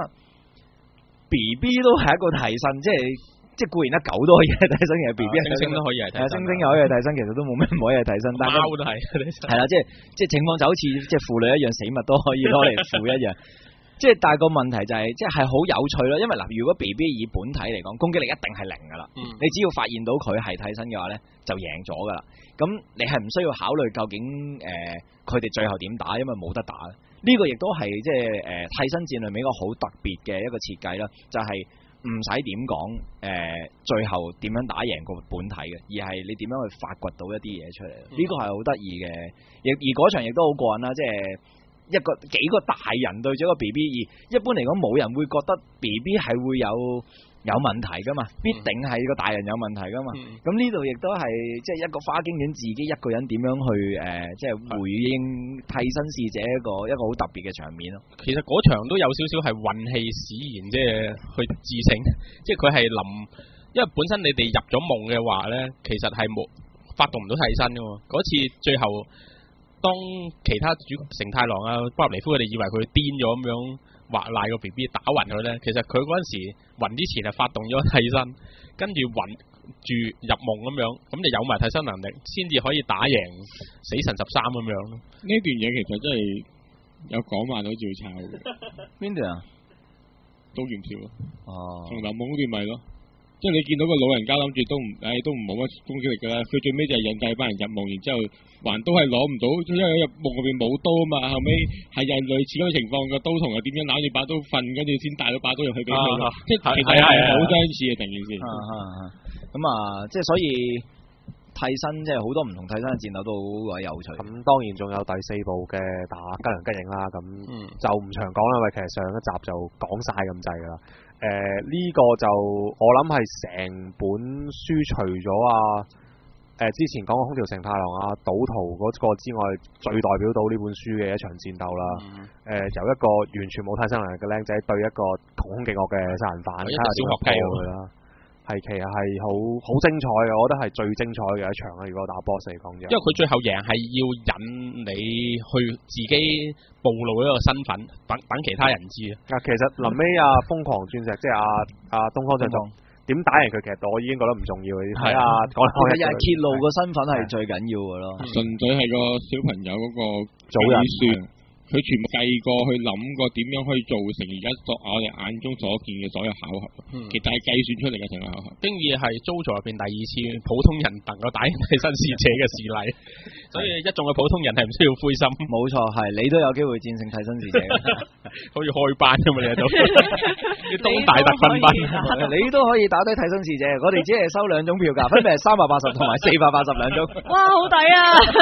，B B 都係一個替身，即係即係固然啦，狗都可以係替身嘅 B B， 猩猩都可以係替身， 猩猩又可以係替身，其實都冇咩唔可以係替身，但係貓都係， 係啦，即係即係情況就好似即係婦女一樣，死物都可以攞嚟負一樣。即係但係個問題就係、是，即係好有趣咯。因為嗱，如果 B B 以本體嚟講，攻擊力一定係零噶啦。嗯、你只要發現到佢係替身嘅話咧，就贏咗噶啦。咁你係唔需要考慮究竟誒佢哋最後點打，因為冇得打。呢、這個亦都係即係誒替身戰裏面一個好特別嘅一個設計啦，就係唔使點講誒最後點樣打贏個本體嘅，而係你點樣去發掘到一啲嘢出嚟。呢、嗯、個係好得意嘅，而而嗰場亦都好過癮啦，即係。一個幾個大人對咗個 B B， 而一般嚟講冇人會覺得 B B 係會有有問題噶嘛，必定係個大人有問題噶嘛。咁呢度亦都係即係一個花京院自己一個人點樣去誒，即係回應替身使者一個一個好特別嘅場面咯。 其實嗰場都有少少係運氣使然，即係去自稱，即係佢係臨，因為本身你哋入咗夢嘅話咧，其實係冇發動唔到替身噶嘛。嗰次最後。當其他主成太郎啊、巴尼夫佢哋以為佢癲咗咁樣畫賴個 B B 打暈佢咧，其實佢嗰陣時暈之前係發動咗替身，跟住暈住入夢咁樣，咁就有埋替身能力，先至可以打贏死神十三咁樣咯。 呢段嘢其實真係有講話都照抄嘅。 邊段啊？ 刀劍笑咯。哦。叢林夢嗰段咪咯。即係你見到個老人家諗住都唔，誒都唔冇乜攻擊力㗎啦，佢最尾就係引帶班人入夢，然之後還都係攞唔到，因為入夢入邊冇刀啊嘛，後尾係又類似嗰個情況，個刀童又點樣攬住把刀瞓，跟住先帶咗把刀入去俾佢，即係其實係好相似嘅成件事。 咁啊，即係所以替身即係好多唔同替身嘅戰鬥都好鬼有趣。 咁當然仲有第四部嘅打吉良吉影啦，咁就唔長講啦，因為其實上一集就講晒咁滯㗎啦。誒呢、呃這個就我諗係成本書除咗啊誒、呃、之前講過空條承太郎啊賭徒嗰個之外，最代表到呢本書嘅一場戰鬥啦。誒、嗯呃、由一個完全冇替身能力嘅僆仔對一個窮凶極惡嘅殺人犯，睇下點樣破佢啦。係其實係好好精彩嘅，我覺得係最精彩嘅一場啦。如果打 boss 嚟講，因為佢最後贏係要引你去自己暴露一個身份，等等其他人知啊。 其實臨尾啊瘋狂鑽石，即係阿阿東方正宗點打贏佢，其實我已經覺得唔重要嘅。睇下講開， 其實揭露個身份係最緊要嘅咯。 純粹係個小朋友嗰個組人。 佢全部計過去諗過點樣可以做成而家所我哋眼中所見嘅所有巧合，嗯、其實係計算出嚟嘅成個巧合。經已係 JoJo 入邊第二次普通人能夠打贏替身使者嘅事例，所以一眾嘅普通人係唔需要灰心。 冇錯，係你都有機會戰勝替身使者， 好似開班咁嘛，你喺度，你東大特訓班， 你都可以打低替身使者。我哋只係收兩種票價，分別係三百八十同埋四百八十兩種。 哇，好抵啊！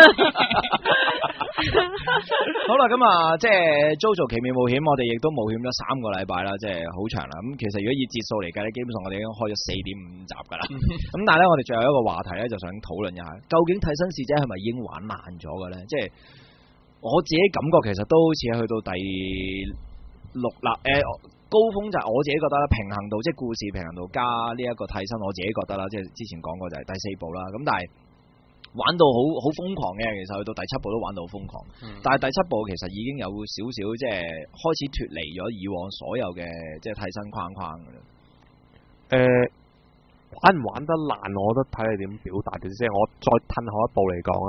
好啦，咁啊，即係 JoJo 奇妙冒險，我哋亦都冒險咗三個禮拜啦，即係好長啦。咁其實如果以節數嚟計咧，基本上我哋已經開咗四點五集噶啦。咁但係咧，我哋最後一個話題咧，就想討論一下，究竟替身使者係咪已經玩爛咗嘅咧？即係我自己感覺，其實都好似去到第六啦。誒、呃，高峰就係我自己覺得啦，平衡度即係故事平衡度加呢一個替身，我自己覺得啦，即係之前講過就係第四部啦。咁但係。玩到好好瘋狂嘅，其實去到第七部都玩到好瘋狂，嗯、但係第七部其實已經有少少即係開始脫離咗以往所有嘅即係替身框框嘅啦。 誒、呃，玩唔玩得爛，我覺得睇你點表達嘅，即係我再褪後一步嚟講啊。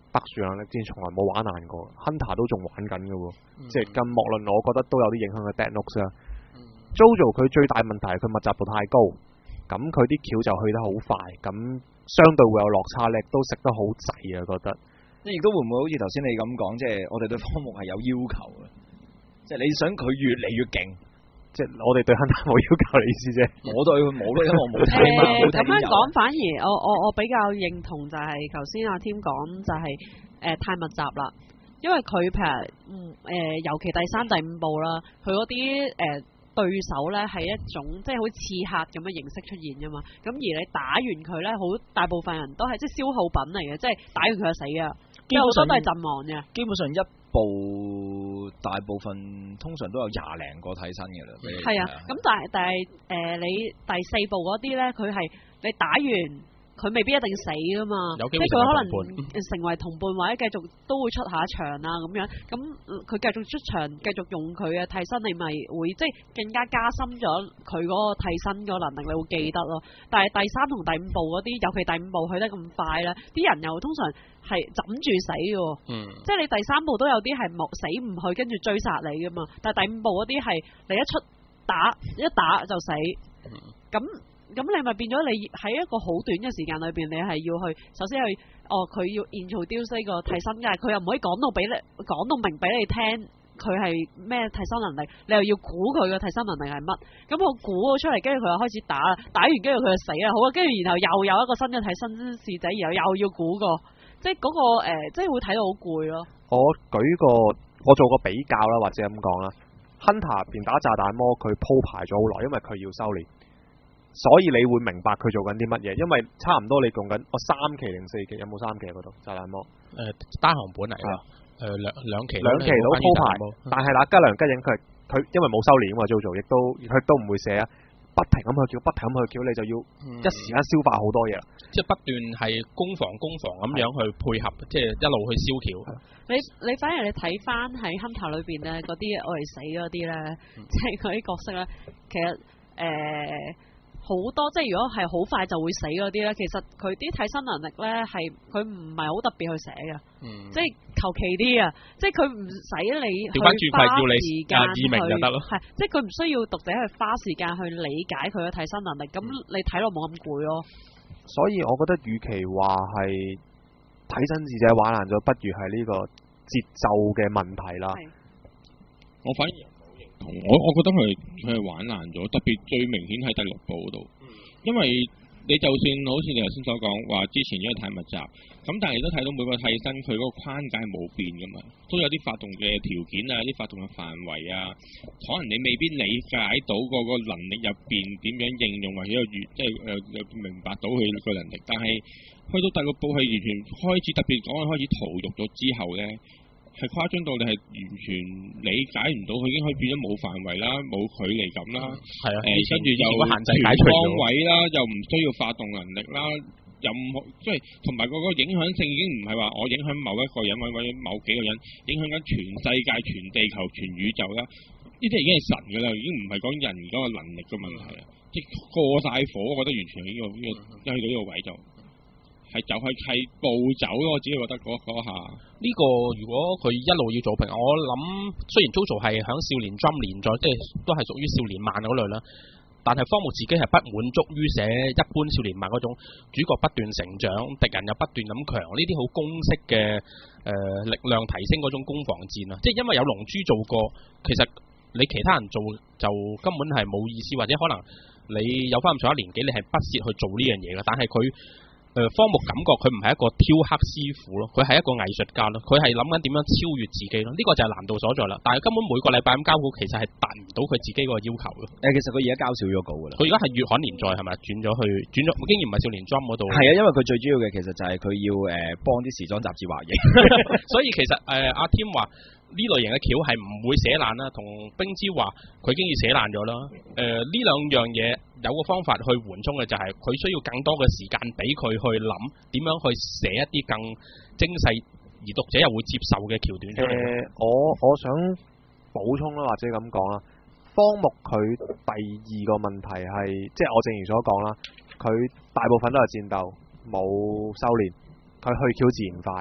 特殊能力戰從來冇玩爛過 ，Hunter 都仲玩緊嘅喎， 嗯、 即係咁莫論我覺得都有啲影響嘅 Dead Note 啊。Jojo 佢最大問題係佢密集度太高，咁佢啲橋就去得好快，咁相對會有落差力，都食得好滯啊覺得。 亦都會唔會好似頭先你咁講，即係我哋對科目係有要求嘅，即係你想佢越嚟越勁。 即係我哋對 Hunter 冇要求，你意思啫？ 我對佢冇咯，因為我冇睇嘛。 咁樣講反而我我我比較認同就係頭先阿添講就係、是、誒、呃、太密集啦，因為佢譬如嗯誒、呃、尤其第三第五部啦，佢嗰啲誒對手咧係一種即係好似刺客咁嘅形式出現㗎嘛。咁而你打完佢咧，好大部分人都係即係消耗品嚟嘅，即係打完佢就死㗎，即係好多都係陣亡嘅。 基本上一部大部分通常都有廿零個替身嘅啦。 係啊，咁但係但係誒、呃、你第四部嗰啲咧，佢係你打完佢未必一定死噶嘛，即係佢可能成為同伴或者繼續都會出下場啊咁樣，咁佢繼續出場繼續用佢嘅替身，你咪會即係更加加深咗佢嗰個替身個能力，你會記得咯。但係第三同第五部嗰啲，尤其第五部去得咁快咧，啲人又通常係枕住死嘅，嗯、即係你第三部都有啲係冇死唔去，跟住追殺你噶嘛，但係第五部嗰啲係你一出打一打就死，咁、嗯。咁你咪變咗你喺一個好短嘅時間裏邊，你係要去首先去哦，佢要 introduce 呢個替身，但係佢又唔可以講到俾你講到明俾你聽佢係咩替身能力，你又要估佢嘅替身能力係乜？咁我估咗出嚟，跟住佢又開始打啦，打完跟住佢就死啦，好啊，跟住然後又有一個新嘅替身使者，然後又要估個，即係嗰、那個、呃、即係會睇到好攰咯。 我舉個我做個比較啦，或者咁講啦 ，Hunter 入邊打炸彈魔，佢鋪排咗好耐，因為佢要修煉。所以你會明白佢做緊啲乜嘢，因為差唔多你用緊我三期定四期，有冇三期嗰度炸彈魔？ 誒、呃、單行本嚟㗎，誒兩兩期兩期都鋪排，但係啦，吉良吉影佢佢因為冇修煉啊嘛，Jojo亦都佢都唔會寫啊，不停咁去叫，不停咁去叫，你就要一時間消化好多嘢啦、嗯， 即係不斷係攻防攻防咁樣去配合，的即係一路去燒橋。 你你反而你睇翻喺 Hunter 裏邊咧，嗰啲愛死嗰啲咧，即係嗰啲角色咧，其實誒。呃好多即係如果係好快就會死嗰啲咧，其實佢啲替身能力咧係佢唔係好特別去寫嘅，嗯、即係求其啲啊！即係佢唔使你去花時間去，係即係佢唔需要讀者去花時間去理解佢嘅替身能力，咁、嗯、你睇落冇咁攰咯。 所以我覺得，與其話係替身使者玩爛咗，不如係呢個節奏嘅問題啦。 我反而。我我覺得佢佢係玩爛咗，特別最明顯喺第六部嗰度，因為你就算好似你頭先所講話之前因為太密集，咁但係都睇到每個替身佢嗰個框架係冇變噶嘛，都有啲發動嘅條件啊，啲發動嘅範圍啊，可能你未必理解到個個能力入邊點樣應用或者個越即係誒誒明白到佢個能力，但係去到第六部係完全開始特別講開始屠戮咗之後咧。係誇張到你係完全理解唔到，佢已經可以變咗冇範圍啦，冇距離感啦。係啊、嗯，誒跟住又全方位啦，又唔需要發動能力啦，任何即係同埋個個影響性已經唔係話我影響某一個人或者某幾個人，影響緊全世界、全地球、全宇宙啦。呢啲已經係神㗎啦，已經唔係講人嗰個能力嘅問題啦。即係過晒火，我覺得完全係呢、呢個呢、呢個去到呢個位就。係就係係暴走咯，我只係覺得嗰嗰下呢個如果佢一路要做平，我諗雖然 Jojo 係響少年 Jump 連載，即係都係屬於少年漫嗰類啦，但係荒木自己係不滿足於寫一般少年漫嗰種主角不斷成長，敵人又不斷咁強，呢啲好公式嘅誒、呃、力量提升嗰種攻防戰啊！即係因為有龍珠做過，其實你其他人做就根本係冇意思，或者可能你有翻咁上下年紀，你係不屑去做呢樣嘢嘅，但係佢。誒，荒木感覺佢唔係一個挑黑師傅咯，佢係一個藝術家咯，佢係諗緊點樣超越自己咯，呢、這個就係難度所在啦。但係根本每個禮拜咁交稿，其實係達唔到佢自己個要求咯。誒， 其實佢而家交少咗稿噶啦， 佢而家係月刊連載係咪？轉咗去，轉咗，竟然唔係少年 Jump 嗰度。係啊，因為佢最主要嘅其實就係佢要誒幫啲時裝雜誌畫型， 所以其實誒阿添話。呢類型嘅橋係唔會寫爛啦，同冰之話佢已經要寫爛咗啦。誒呢兩樣嘢有個方法去緩衝嘅就係佢需要更多嘅時間俾佢去諗點樣去寫一啲更精細而讀者又會接受嘅橋段出嚟。誒、 呃，我我想補充啦，或者咁講啦，荒木佢第二個問題係，即係我正如所講啦，佢大部分都係戰鬥冇修煉，佢去橋自然快嘅。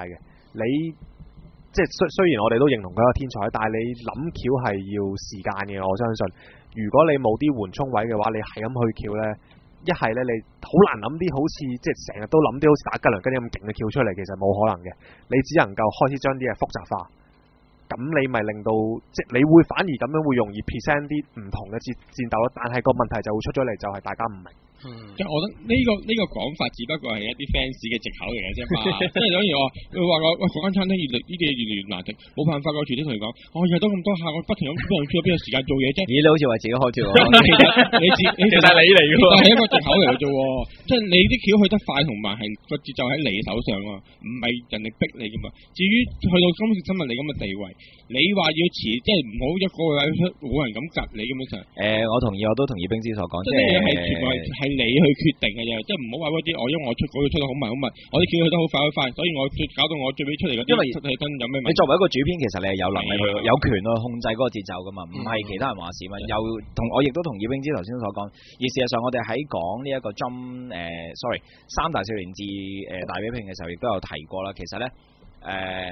你即係雖雖然我哋都認同佢係天才，但係你諗橋係要時間嘅。我相信，如果你冇啲緩衝位嘅話，你係咁去橋咧，一係咧你好難諗啲好似即係成日都諗啲好似打吉良根咁勁嘅橋出嚟，其實冇可能嘅。你只能夠開始將啲嘢複雜化，咁你咪令到即係你會反而咁樣會容易 present 啲唔同嘅戰戰鬥咯。但係個問題就會出咗嚟，就係大家唔明。 嗯，即係我覺得呢、這個呢、這個講法只不過係一啲 fans 嘅藉口嚟嘅啫嘛，即係等於我佢話我喂嗰間餐廳越嚟呢啲嘢越嚟越難食，冇辦法個廚師同你講，我日都咁多客，我不停咁邊度邊有邊有時間做嘢啫？ 咦，你好似話自己開條， 你自你其實係你嚟嘅喎，係一個藉口嚟嘅啫，即係你啲橋去得快同埋係個節奏喺你手上啊，唔係人哋逼你噶嘛。至於去到今時今日你咁嘅地位，你話要遲，即係唔好一個位出冇人咁窒你咁樣就誒， 我同意，我都同意冰之所講，即係係全部係你去決定嘅啫，即係唔好話嗰啲我因為我出嗰度出得好慢好慢，我啲橋去得好快好快，所以我搞到我最尾出嚟嗰啲出氣真有咩問題？你作為一個主編，其實你係有能力去有權去控制嗰個節奏噶嘛，唔係其他人話事嘛。又同我亦都同意冰之頭先所講，而事實上我哋喺講呢一個 Jump 誒 sorry 三大少年志誒大比拼嘅時候，亦都有提過啦。其實咧誒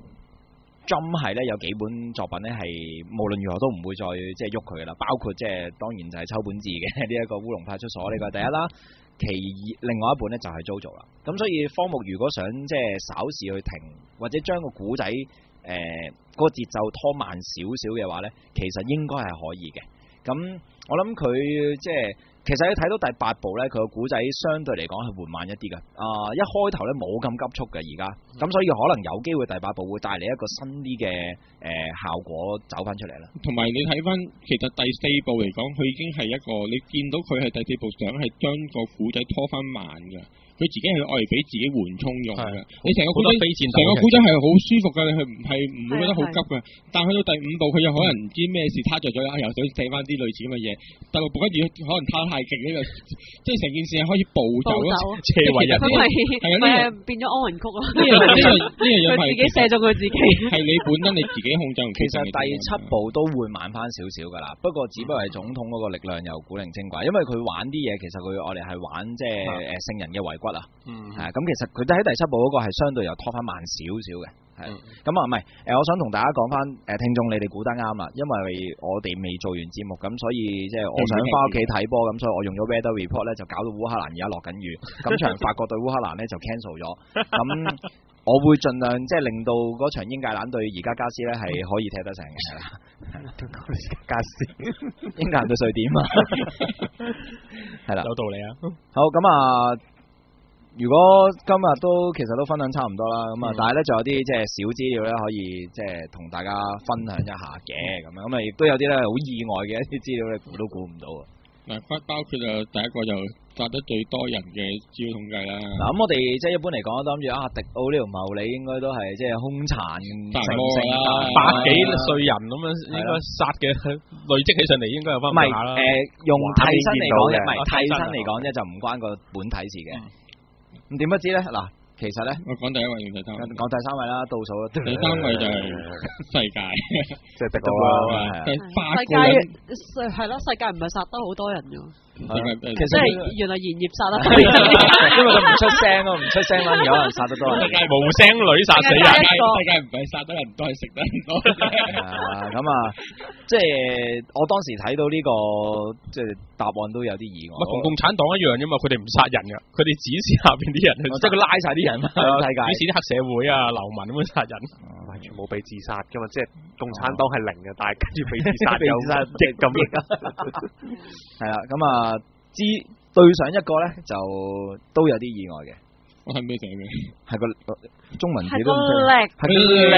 Jump 係咧有幾本作品咧係無論如何都唔會再即係喐佢噶啦，包括即係當然就係秋本治嘅呢一個烏龍派出所呢個第一啦。其二另外一本咧就係 JoJo 啦。咁所以科目如果想即係稍事去停，或者將個古仔誒嗰個節奏拖慢少少嘅話咧，其實應該係可以嘅。咁我諗佢即係其實你睇到第八部咧，佢個古仔相對嚟講係緩慢一啲嘅。啊、呃，一開頭咧冇咁急促嘅而家，咁所以可能有機會第八部會帶嚟一個新啲嘅誒效果走翻出嚟啦。 同埋你睇翻，其實第四部嚟講，佢已經係一個你見到佢係第四部想係將個古仔拖翻慢嘅。佢自己係愛嚟俾自己緩衝用嘅，你成個古仔成個古仔係好舒服嘅，你係唔係唔會覺得好急嘅。但係去到第五部，佢又可能唔知咩事撻着咗，又想寫翻啲類似咁嘅嘢。第六部跟住可能撻太勁呢個，即係成件事係開始暴走咯，斜為人哋係啊，呢樣變咗安魂曲咯。 呢樣呢樣呢樣嘢係自己寫咗佢自己， 係你本身你自己控制。 其實第七部都會慢翻少少㗎啦，不過只不過係總統嗰個力量又古靈精怪，因為佢玩啲嘢其實佢我哋係玩即係誒聖人嘅遺骨啊。嗯，係咁、嗯、其實佢都喺第七部嗰個係相對又拖翻慢少少嘅，係咁啊，唔係誒，我想同大家講翻誒，聽眾你哋估得啱啦，因為我哋未做完節目，咁所以即係我想翻屋企睇波，咁所以我用咗 Weather Report 咧，就搞到烏克蘭而家落緊雨，咁場法國對烏克蘭咧就 cancel 咗，咁我會盡量即係令到嗰場英格蘭對而家加斯咧係可以踢得成嘅，係啦，加斯英格蘭對瑞典啊，係啦， 有道理啊， 好咁啊。如果今日都其實都分享差唔多啦，咁啊、嗯，但係咧仲有啲即係小資料咧，可以即係同大家分享一下嘅，咁樣咁啊，亦都有啲咧好意外嘅一啲資料，你估都估唔到啊！ 嗱，包包括就第一個就殺得最多人嘅資料統計啦。嗱， 咁我哋即係一般嚟講都諗住啊，迪奧呢條茂利應該都係即係兇殘成性啦， 百幾歲人咁樣應該殺嘅累積起上嚟應該有翻唔下啦。 誒，用替身嚟講嘅，唔係替身嚟講啫，就唔關個本體事嘅。咁點不知咧？嗱，其實咧， 我講第一位定第三位？ 講第三位啦，倒數啦。 第三位就係世界， 即係迪奧啦。 世界係咯，世界唔係殺得好多人嘅。 其實即係原來鹽業殺得， 因為佢唔出聲咯，唔出聲啦，有人殺得多人。 世界無聲女殺死人，世界唔係殺得人多，係食得人多。 啊，咁啊，即係我當時睇到呢個即係答案都有啲意外。 同共產黨一樣啫嘛，佢哋唔殺人噶，佢哋指示下邊啲人去， 即係佢拉晒啲人嘛，世界指示啲黑社會啊、流民咁樣殺人， 完全冇被自殺噶嘛，即係共產黨係零嘅，但係跟住被自殺有億咁億啊， 係啦，咁啊。之對上一個咧就都有啲意外嘅， 我係咩寫嘅？ 係個中文字都唔識， 係個力，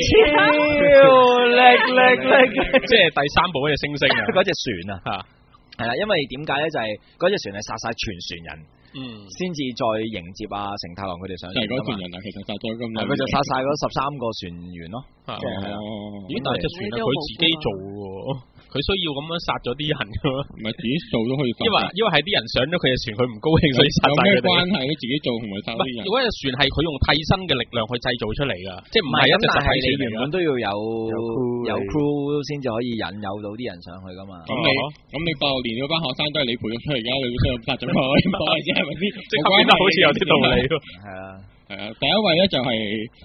叻叻叻， 即係第三部嗰隻猩猩啊， 嗰隻船啊，係啦，因為點解咧？就係嗰隻船係殺晒全船人，嗯，先至再迎接啊成太郎佢哋上船。 係嗰船人啊，其實殺咗咁耐， 佢就殺晒嗰十三個船員咯，即係係啦。 咦？但係隻船係佢自己做喎。佢需要咁樣殺咗啲人㗎嘛？ 唔係自己做都可以殺。 因為因為係啲人上咗佢嘅船，佢唔高興，所以殺晒佢哋。有咩關係？佢自己做同埋殺啲人。 如果隻船係佢用替身嘅力量去製造出嚟㗎，即係唔係一隻實體船嚟㗎。 原本都要有有 crew 先至可以引誘到啲人上去㗎嘛。 咁你咁你八六年嗰班學生都係你培育出嚟㗎，你先殺咗佢，唔係啫，係咪先？ 即係變得好似有啲道理咯。 係啊， 係啊，第一位咧就係。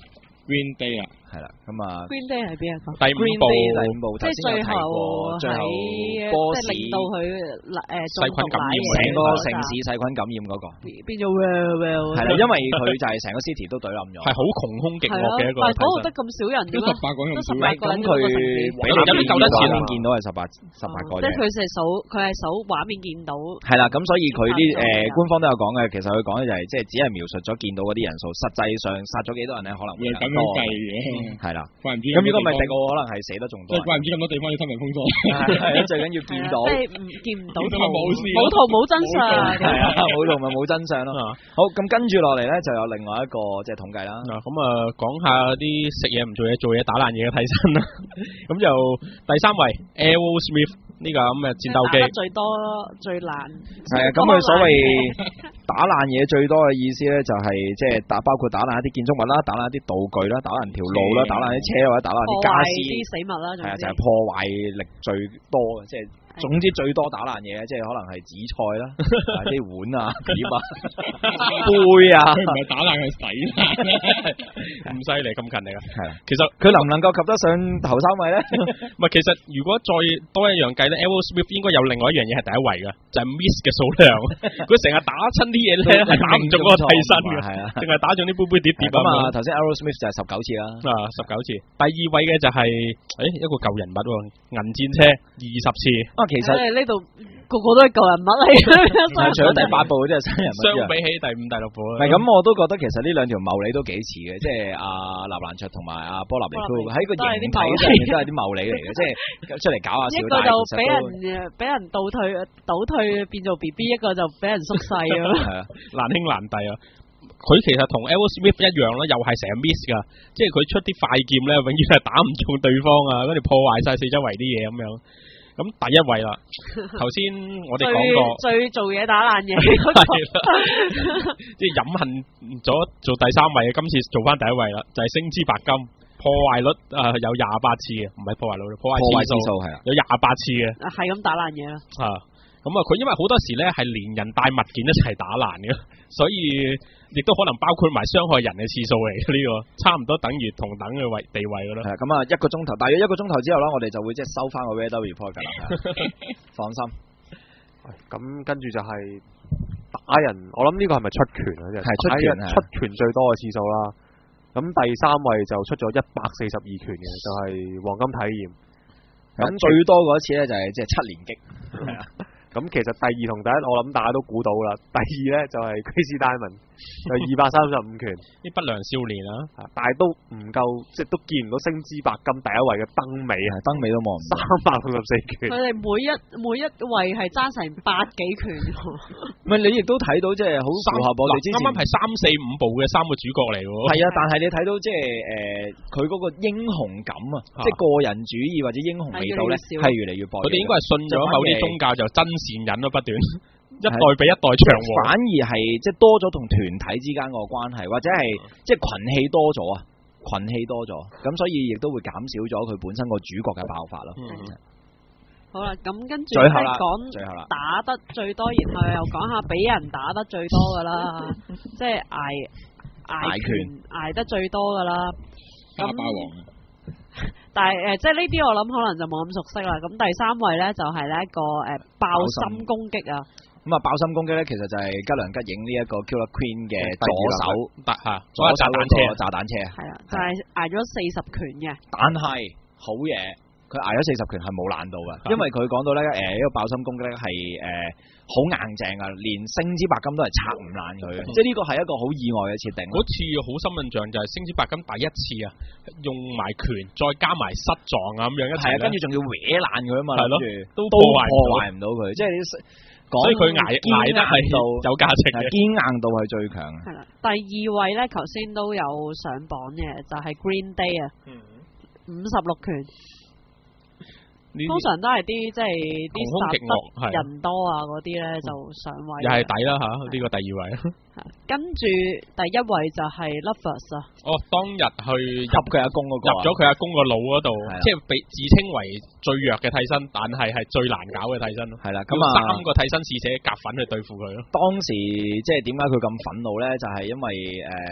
Green Day 啊， 係啦，咁啊 Green Day 係邊一個？ 第五部第五部即係最後最後喺波士即係令到佢誒細菌感染成個城市細菌感染嗰個， 變咗 well well 係啦，因為佢就係成個 city 都懟冧咗， 係好窮兇極惡嘅一個但係嗰度得替身。 咁少人嘅咩？ 都十八個人都十咁少八個人咁佢俾你有啲救得切啊畫面見到係十八十八個啫即係。佢係數佢係數畫面見到。 係啦，咁所以佢啲誒官方都有講嘅，其實佢講嘅就係即係只係描述咗見到嗰啲人數，實際上殺咗幾多人咧，可能會更多。 咁樣計嘅， 係啦， 怪唔知。 咁如果唔係迪奧，可能係死得仲多。 即係怪唔知咁多地方要新聞封鎖。 係啊，最緊要見到。 即係唔見唔到圖， 冇事冇圖冇真相。 係啊，冇圖咪冇真相咯。好，咁跟住落嚟咧，就有另外一個即係統計啦。 嗱，咁啊，講下啲食嘢唔做嘢，做嘢打爛嘢嘅替身啦。咁就第三位 Aerosmith 呢個咁嘅戰鬥機， 打得最多最爛。 係啊，咁佢所謂打爛嘢最多嘅意思咧，就係即係打包括打爛一啲建築物啦，打爛一啲道具啦，打爛條路啦，打爛啲車或者打爛啲家私， 啲死物啦， 係啊，就係破壞力最多嘅，即係。總之最多打爛嘢，即係可能係紫菜啦，啲碗啊、碟啊、杯啊， 佢唔係打爛，係洗爛。 咁犀利，咁勤力啊！ 係啊， 其實佢能唔能夠及得上頭三位咧？ 唔係，其實如果再多一樣計咧 Aerosmith 應該有另外一樣嘢係第一位嘅，就係 miss 嘅數量。佢成日打親啲嘢咧，係打唔中嗰個替身嘅， 係啊， 淨係打中啲杯杯碟碟咁啊。頭先 Aerosmith 就係十九次啦， 啊十九次。第二位嘅就係誒一個舊人物喎，銀戰車二十次。 啊，其實呢度個個都係舊人物嚟嘅， 除咗第八部即係新人物。 相比起第五、第六部咧， 唔係咁，我都覺得其實呢兩條茂利都幾似嘅，即係阿納蘭卓同埋阿波納尼夫喺個形體上面都係啲茂利嚟嘅，即係出嚟搞下笑。 一個就俾人俾人倒退倒退變做 B B， 一個就俾人縮細啊， 難兄難弟啊！佢其實同 Aerosmith 一樣啦，又係成日 miss 噶，即係佢出啲快劍咧，永遠係打唔中對方啊，跟住破壞晒四周圍啲嘢咁樣。咁第一位啦，頭先我哋講過最做嘢打爛嘢， 係啦，即係飲恨咗做第三位，今次做翻第一位啦，就係星之白金，破壞率啊有廿八次嘅，唔係破壞率，破壞次數係啊，有廿八次嘅， 係咁打爛嘢啦。 啊，咁啊，佢因為好多時咧係連人帶物件一齊打爛嘅，所以亦都可能包括埋傷害人嘅次數嚟嘅呢個，差唔多等於同等嘅位地位噶啦。 係咁啊，一個鐘頭，大約一個鐘頭之後啦，我哋就會即係收翻個 weather report 噶啦。放心。 咁跟住就係打人，我諗呢個係咪出拳啊？即係係出拳， 出拳最多嘅次數啦。咁第三位就出咗一百四十二拳嘅，就係、是、黃金體驗。 咁最多嗰一次咧就係即係七連擊。係啊。 咁其實第二同第一，我諗大家都估到啦。第二咧就係 Chris Diamond，就二百三十五拳， 啲不良少年啊， 但係都唔夠，即係都見唔到星之白金第一位嘅燈尾啊， 燈尾都望唔到， 三百六十四拳。 佢哋每一每一位係爭成百幾拳。 唔係你亦都睇到即係好符合我哋之前啱啱係三四五部嘅三個主角嚟喎。 係啊，但係你睇到即係誒佢嗰個英雄感啊，即係個人主義或者英雄味道咧，係越嚟越薄。 佢哋應該係信咗某啲宗教就真善忍咯，不斷一代比一代長和。 反而係即係多咗同團體之間個關係，或者係即係群氣多咗啊，群氣多咗，咁所以亦都會減少咗佢本身個主角嘅爆發咯。 嗯好啦，咁跟住最後啦， 講打得最多，然後又講下俾人打得最多噶啦，即係挨挨拳挨得最多噶啦。 打霸王。 但係誒，即係呢啲我諗可能就冇咁熟悉啦。咁第三位咧就係呢一個誒爆心攻擊啊。 咁啊，爆心攻擊咧，其實就係吉良吉影呢一個 Killer Queen 嘅左手得嚇， 左手炸彈車，炸彈車係啊，就係挨咗四十拳嘅。 但係好嘢。佢挨咗四十拳係冇爛到嘅，因為佢講到咧，誒、呃、呢、這個爆心攻擊咧係誒好硬淨啊，連星之白金都係拆唔爛佢嘅，嗯、即係呢個係一個好意外嘅設定。 嗰次好深印象就係星之白金第一次啊，用埋拳再加埋膝撞啊咁樣一齊， 係啊，跟住仲要搲爛佢啊嘛， 係咯，都破壞唔到佢，即係所以佢挨挨得係有價值嘅， 堅硬度係最強。 係啦，第二位咧，頭先都有上榜嘅，就係、是、Green Day 啊，五十六拳。通常都係啲即係啲殺得人多啊嗰啲咧就上位， 又係抵啦嚇，呢、這個第二位。 跟住第一位就係 Lovers 啊。 哦，當日去入佢阿公嗰、那個， 入咗佢阿公個腦嗰度，即係被自稱為最弱嘅替身，但係係最難搞嘅替身咯。係啦，咁啊三個替身使者夾粉去對付佢咯。 當時即係點解佢咁憤怒咧？就係、是、因為誒。呃佢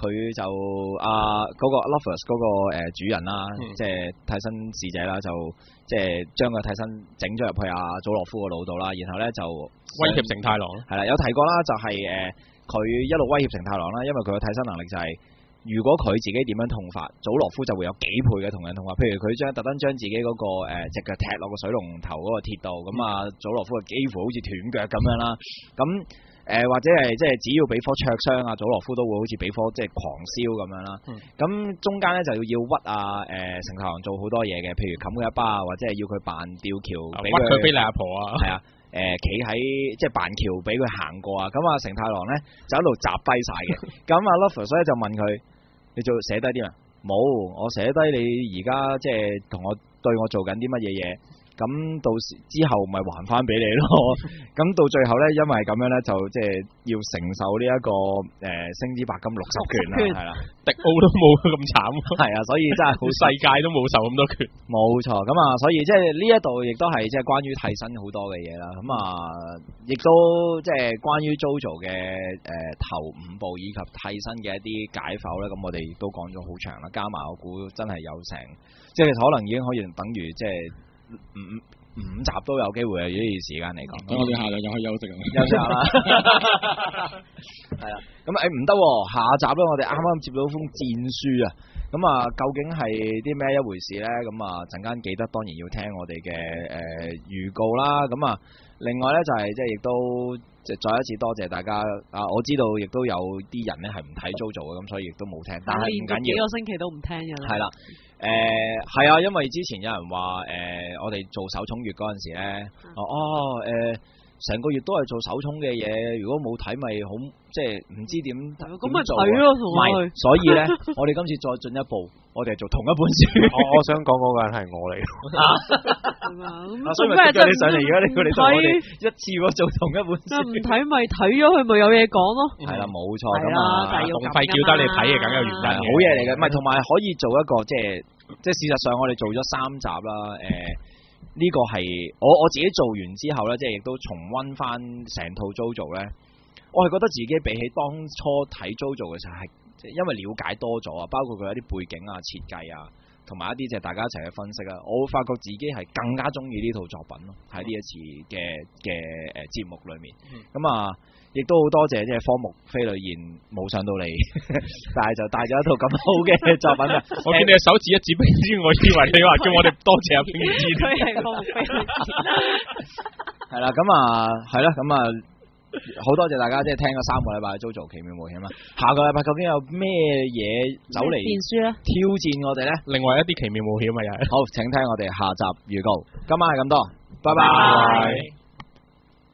佢就啊嗰、那個 Lovers 嗰、那個、呃、主人啦，嗯、即係替身使者啦，就即係將個替身整咗入去阿祖洛夫個腦度啦，然後咧就威脅成太郎。 係啦，有提過啦，就係誒佢一路威脅成太郎啦，因為佢嘅替身能力就係、是。如果佢自己點樣痛法，祖洛夫就會有幾倍嘅同樣痛法。譬如佢將特登將自己嗰、那個誒隻腳踢落個水龍頭嗰個鐵度，咁啊、嗯、祖洛夫就幾乎好似斷腳咁樣啦。咁誒、呃、或者係即係只要俾火灼傷啊，祖洛夫都會好似俾火即係狂燒咁樣啦。咁、嗯、中間咧就要要屈啊誒成太郎做好多嘢嘅，譬如冚佢一巴啊，或者係要佢扮吊橋， 屈佢俾你阿婆啊。 係啊。誒企喺即係板橋俾佢行過啊，咁啊成太郎咧就一路砸低晒嘅，咁啊 Lovers 咧就問佢：你做寫低啲啊？冇，我寫低你而家即係同我對我做緊啲乜嘢嘢，咁到時之後咪還翻俾你咯。咁到最後咧，因為咁樣咧，就即係要承受呢、這、一個誒、呃、星之白金六十拳啦，係啦， 迪奧都冇咁慘， 係啊，所以真係好世界都冇受咁多拳， 冇錯。咁啊，所以即係呢一度亦都係即係關於替身好多嘅嘢啦。咁啊，亦都即係關於 JoJo 嘅誒、呃、頭五部以及替身嘅一啲解剖咧。咁我哋都講咗好長啦，加埋我估真係有成，即係可能已經可以等於即係五五集都有機會啊！呢段時間嚟講， 咁我哋下集就可以休息啦， 休息下啦。係啊，咁誒唔得，下集咧我哋啱啱接到封戰書啊！咁啊，究竟係啲咩一回事咧？咁啊，陣間記得當然要聽我哋嘅誒預告啦。咁啊，另外咧就係即係亦都即係再一次多謝大家啊！我知道亦都有啲人咧係唔睇 JoJo 嘅，咁所以亦都冇聽。但係唔緊要， 幾個星期都唔聽嘅啦。 係啦。誒係、呃、啊，因為之前有人話誒、呃，我哋做手衝月嗰陣時咧，哦誒，成、呃、個月都係做手衝嘅嘢，如果冇睇咪好，即係唔知點咁咪睇咯，同埋。所以咧，我哋今次再進一步，我哋係做同一本書。 我我想講嗰個人係我嚟。 咁所以咪叫你上嚟，而家你你同我哋一次過做同一本書。 唔睇咪睇咗佢咪有嘢講咯。 係啦，冇錯咁啊， 動費叫得你睇嘅，梗有原因。 好嘢嚟嘅，唔係同埋可以做一個即係。即係事實上，我哋做咗三集啦。誒、呃，呢、這個係我我自己做完之後咧，即係亦都重溫翻成套 JoJo 咧。我係覺得自己比起當初睇 JoJo 嘅時候，係因為了解多咗啊，包括佢一啲背景啊、設計啊，同埋一啲即係大家一齊去分析啊。我會發覺自己係更加中意呢套作品咯。喺呢一次嘅嘅誒節目裏面，咁、嗯、啊。亦都好多謝即係科目飛呂彥冇上到嚟，但係就帶咗一套咁好嘅作品啊！ 我見你嘅手指一指冰之，我以為你話叫我哋多謝阿冰之。 佢係科目飛呂彥。 係啦，咁啊，係啦，咁啊，好多謝大家即係聽咗三個禮拜嘅 JoJo 奇妙冒險啊！下個禮拜究竟有咩嘢走嚟挑戰我哋咧？ 另外一啲奇妙冒險啊，又係。 好，請聽我哋下集預告。今晚係咁多，拜拜。 拜拜。